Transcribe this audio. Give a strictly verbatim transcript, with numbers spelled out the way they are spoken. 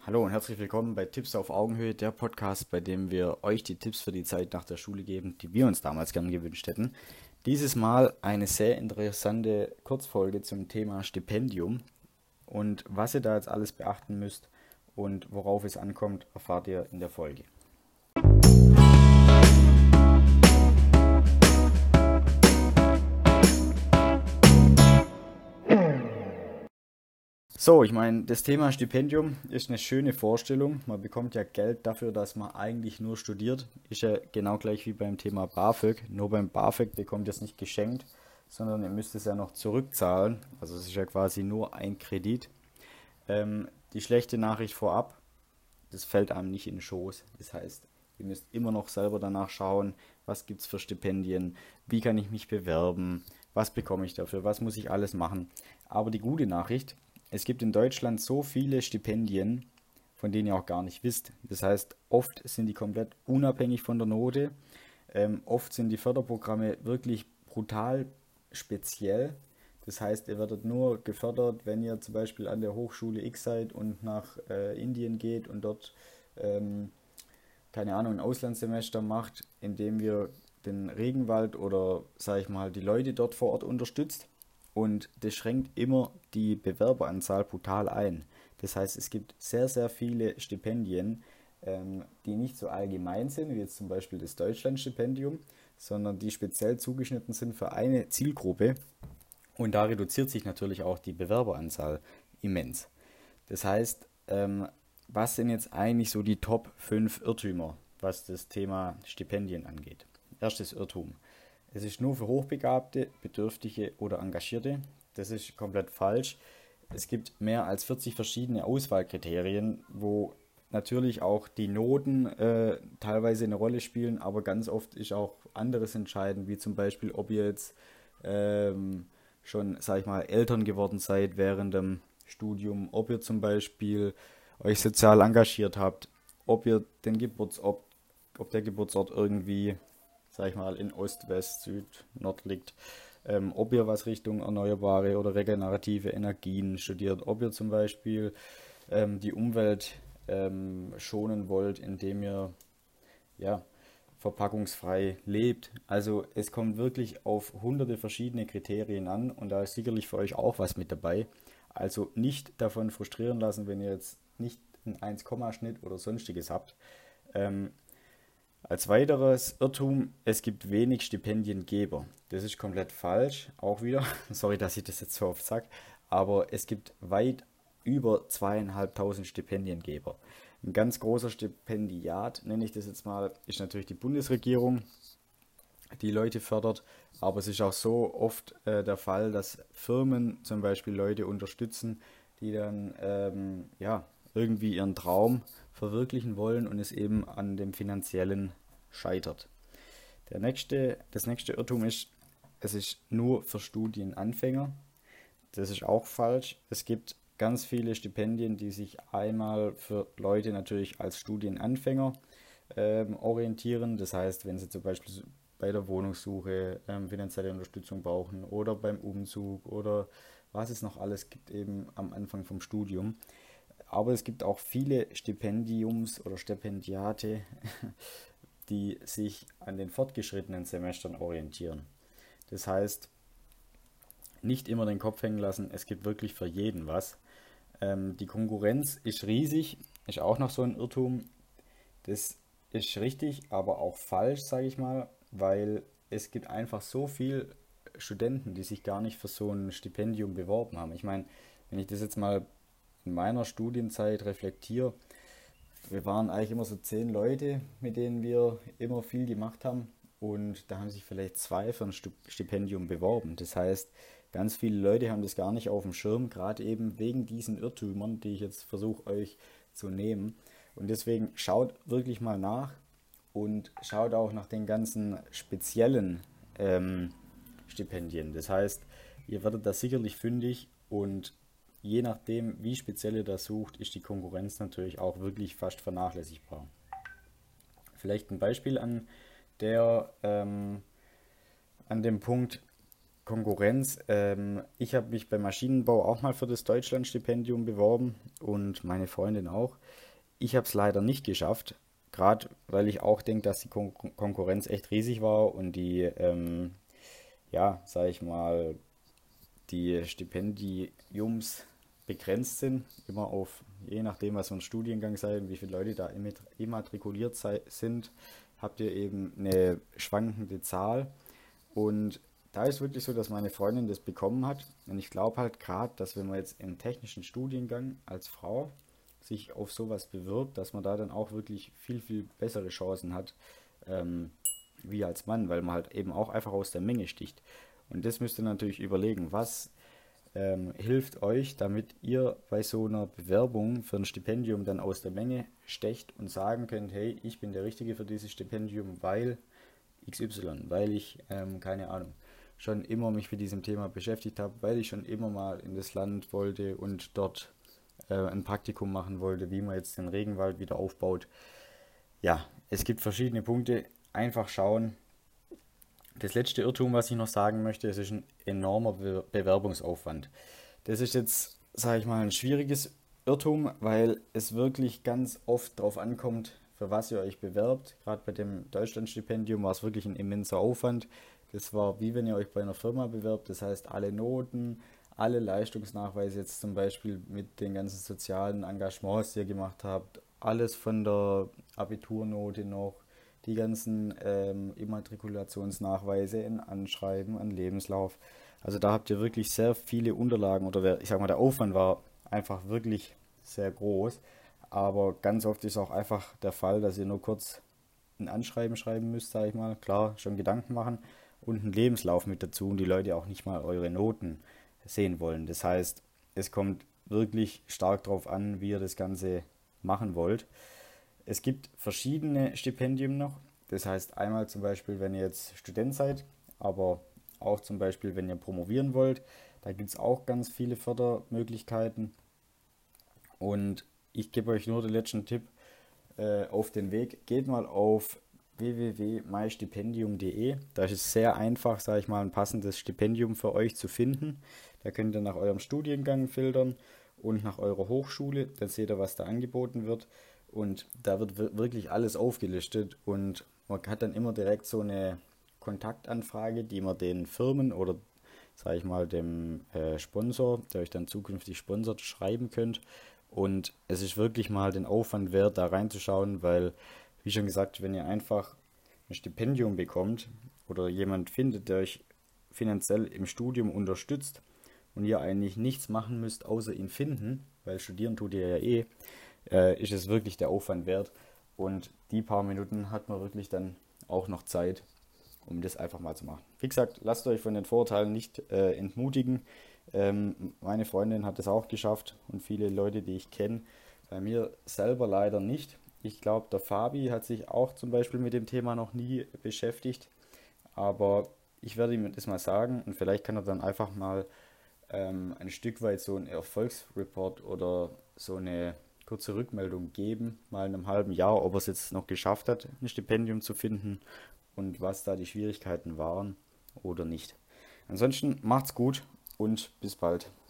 Hallo und herzlich willkommen bei Tipps auf Augenhöhe, der Podcast, bei dem wir euch die Tipps für die Zeit nach der Schule geben, die wir uns damals gern gewünscht hätten. Dieses Mal eine sehr interessante Kurzfolge zum Thema Stipendium und was ihr da jetzt alles beachten müsst und worauf es ankommt, erfahrt ihr in der Folge. So, ich meine, das Thema Stipendium ist eine schöne Vorstellung. Man bekommt ja Geld dafür, dass man eigentlich nur studiert. Ist ja genau gleich wie beim Thema BAföG. Nur beim BAföG bekommt ihr es nicht geschenkt, sondern ihr müsst es ja noch zurückzahlen. Also es ist ja quasi nur ein Kredit. Ähm, die schlechte Nachricht vorab, das fällt einem nicht in den Schoß. Das heißt, ihr müsst immer noch selber danach schauen, was gibt es für Stipendien, wie kann ich mich bewerben, was bekomme ich dafür, was muss ich alles machen. Aber die gute Nachricht, es gibt in Deutschland so viele Stipendien, von denen ihr auch gar nicht wisst. Das heißt, oft sind die komplett unabhängig von der Note. Ähm, oft sind die Förderprogramme wirklich brutal speziell. Das heißt, ihr werdet nur gefördert, wenn ihr zum Beispiel an der Hochschule X seid und nach äh, Indien geht und dort, ähm, keine Ahnung, ein Auslandssemester macht, indem wir den Regenwald oder, sage ich mal, die Leute dort vor Ort unterstützt. Und das schränkt immer die Bewerberanzahl brutal ein. Das heißt, es gibt sehr, sehr viele Stipendien, ähm, die nicht so allgemein sind, wie jetzt zum Beispiel das Deutschlandstipendium, sondern die speziell zugeschnitten sind für eine Zielgruppe. Und da reduziert sich natürlich auch die Bewerberanzahl immens. Das heißt, ähm, was sind jetzt eigentlich so die Top fünf Irrtümer, was das Thema Stipendien angeht? Erstes Irrtum. Es ist nur für Hochbegabte, Bedürftige oder Engagierte. Das ist komplett falsch. Es gibt mehr als vierzig verschiedene Auswahlkriterien, wo natürlich auch die Noten äh, teilweise eine Rolle spielen, aber ganz oft ist auch anderes entscheidend, wie zum Beispiel, ob ihr jetzt ähm, schon, sag ich mal, Eltern geworden seid während dem Studium, ob ihr zum Beispiel euch sozial engagiert habt, ob ihr den Geburtsort, ob der Geburtsort irgendwie, sag ich mal, in Ost, West, Süd, Nord liegt, ähm, ob ihr was Richtung erneuerbare oder regenerative Energien studiert, ob ihr zum Beispiel ähm, die Umwelt ähm, schonen wollt, indem ihr ja, verpackungsfrei lebt. Also es kommt wirklich auf hunderte verschiedene Kriterien an und da ist sicherlich für euch auch was mit dabei. Also nicht davon frustrieren lassen, wenn ihr jetzt nicht einen eins-Schnitt oder sonstiges habt. Ähm, als weiteres Irrtum, es gibt wenig Stipendiengeber. Das ist komplett falsch, auch wieder. Sorry, dass ich das jetzt so oft sage, aber es gibt weit über zweieinhalbtausend Stipendiengeber. Ein ganz großer Stipendiat, nenne ich das jetzt mal, ist natürlich die Bundesregierung, die Leute fördert. Aber es ist auch so oft äh, der Fall, dass Firmen zum Beispiel Leute unterstützen, die dann ähm, ja, irgendwie ihren Traum verwirklichen wollen und es eben an dem finanziellen scheitert. Der nächste, das nächste Irrtum ist, es ist nur für Studienanfänger. Das ist auch falsch. Es gibt ganz viele Stipendien, die sich einmal für Leute natürlich als Studienanfänger ähm, orientieren. Das heißt, wenn sie zum Beispiel bei der Wohnungssuche ähm, finanzielle Unterstützung brauchen oder beim Umzug oder was es noch alles gibt eben am Anfang vom Studium. Aber es gibt auch viele Stipendiums- oder Stipendiate, die sich an den fortgeschrittenen Semestern orientieren. Das heißt, nicht immer den Kopf hängen lassen, es gibt wirklich für jeden was. Ähm, die Konkurrenz ist riesig, ist auch noch so ein Irrtum. Das ist richtig, aber auch falsch, sage ich mal, weil es gibt einfach so viele Studenten, die sich gar nicht für so ein Stipendium beworben haben. Ich meine, wenn ich das jetzt mal in meiner Studienzeit reflektiere, wir waren eigentlich immer so zehn Leute, mit denen wir immer viel gemacht haben und da haben sich vielleicht zwei für ein Stipendium beworben. Das heißt, ganz viele Leute haben das gar nicht auf dem Schirm, gerade eben wegen diesen Irrtümern, die ich jetzt versuche euch zu nehmen. Und deswegen schaut wirklich mal nach und schaut auch nach den ganzen speziellen ähm, Stipendien. Das heißt, ihr werdet da sicherlich fündig und je nachdem, wie speziell ihr das sucht, ist die Konkurrenz natürlich auch wirklich fast vernachlässigbar. Vielleicht ein Beispiel an der ähm, an dem Punkt, Konkurrenz. Ähm, ich habe mich beim Maschinenbau auch mal für das Deutschlandstipendium beworben und meine Freundin auch. Ich habe es leider nicht geschafft, gerade weil ich auch denke, dass die Kon Konkurrenz echt riesig war und die, ähm, ja, sage ich mal, die Stipendiums begrenzt sind, immer auf, je nachdem, was für ein Studiengang sei und wie viele Leute da immatrikuliert sei, sind, habt ihr eben eine schwankende Zahl. Und da ist wirklich so, dass meine Freundin das bekommen hat. Und ich glaube halt gerade, dass wenn man jetzt im technischen Studiengang als Frau sich auf sowas bewirbt, dass man da dann auch wirklich viel, viel bessere Chancen hat, ähm, wie als Mann, weil man halt eben auch einfach aus der Menge sticht. Und das müsst ihr natürlich überlegen, was ähm, hilft euch, damit ihr bei so einer Bewerbung für ein Stipendium dann aus der Menge stecht und sagen könnt, hey, ich bin der Richtige für dieses Stipendium, weil X Y, weil ich, ähm, keine Ahnung, schon immer mich mit diesem Thema beschäftigt habe, weil ich schon immer mal in das Land wollte und dort äh, ein Praktikum machen wollte, wie man jetzt den Regenwald wieder aufbaut. Ja, es gibt verschiedene Punkte. Einfach schauen. Das letzte Irrtum, was ich noch sagen möchte, es ist ein enormer Be Bewerbungsaufwand. Das ist jetzt, sage ich mal, ein schwieriges Irrtum, weil es wirklich ganz oft darauf ankommt, für was ihr euch bewerbt. Gerade bei dem Deutschlandstipendium war es wirklich ein immenser Aufwand. Das war wie wenn ihr euch bei einer Firma bewerbt. Das heißt, alle Noten, alle Leistungsnachweise jetzt zum Beispiel mit den ganzen sozialen Engagements, die ihr gemacht habt, alles von der Abiturnote noch, die ganzen ähm, Immatrikulationsnachweise, in Anschreiben, an Lebenslauf. Also da habt ihr wirklich sehr viele Unterlagen oder der, ich sag mal, der Aufwand war einfach wirklich sehr groß. Aber ganz oft ist auch einfach der Fall, dass ihr nur kurz ein Anschreiben schreiben müsst, sage ich mal. Klar, schon Gedanken machen und einen Lebenslauf mit dazu und die Leute auch nicht mal eure Noten sehen wollen. Das heißt, es kommt wirklich stark darauf an, wie ihr das Ganze machen wollt. Es gibt verschiedene Stipendien noch. Das heißt, einmal zum Beispiel, wenn ihr jetzt Student seid, aber auch zum Beispiel, wenn ihr promovieren wollt, da gibt es auch ganz viele Fördermöglichkeiten. Und ich gebe euch nur den letzten Tipp äh, auf den Weg. Geht mal auf w w w punkt mystipendium punkt de. Da ist es sehr einfach, sage ich mal, ein passendes Stipendium für euch zu finden. Da könnt ihr nach eurem Studiengang filtern und nach eurer Hochschule. Dann seht ihr, was da angeboten wird. Und da wird wirklich alles aufgelistet und man hat dann immer direkt so eine Kontaktanfrage, die man den Firmen oder, sage ich mal, dem äh, Sponsor, der euch dann zukünftig sponsert, schreiben könnt. Und es ist wirklich mal den Aufwand wert, da reinzuschauen, weil, wie schon gesagt, wenn ihr einfach ein Stipendium bekommt oder jemand findet, der euch finanziell im Studium unterstützt und ihr eigentlich nichts machen müsst, außer ihn finden, weil studieren tut ihr ja eh, äh, ist es wirklich der Aufwand wert. Und die paar Minuten hat man wirklich dann auch noch Zeit, um das einfach mal zu machen. Wie gesagt, lasst euch von den Vorurteilen nicht äh, entmutigen. Ähm, meine Freundin hat es auch geschafft und viele Leute, die ich kenne. Bei mir selber leider nicht. Ich glaube, der Fabi hat sich auch zum Beispiel mit dem Thema noch nie beschäftigt. Aber ich werde ihm das mal sagen und vielleicht kann er dann einfach mal ähm, ein Stück weit so einen Erfolgsreport oder so eine kurze Rückmeldung geben, mal in einem halben Jahr, ob er es jetzt noch geschafft hat, ein Stipendium zu finden und was da die Schwierigkeiten waren oder nicht. Ansonsten macht's gut und bis bald.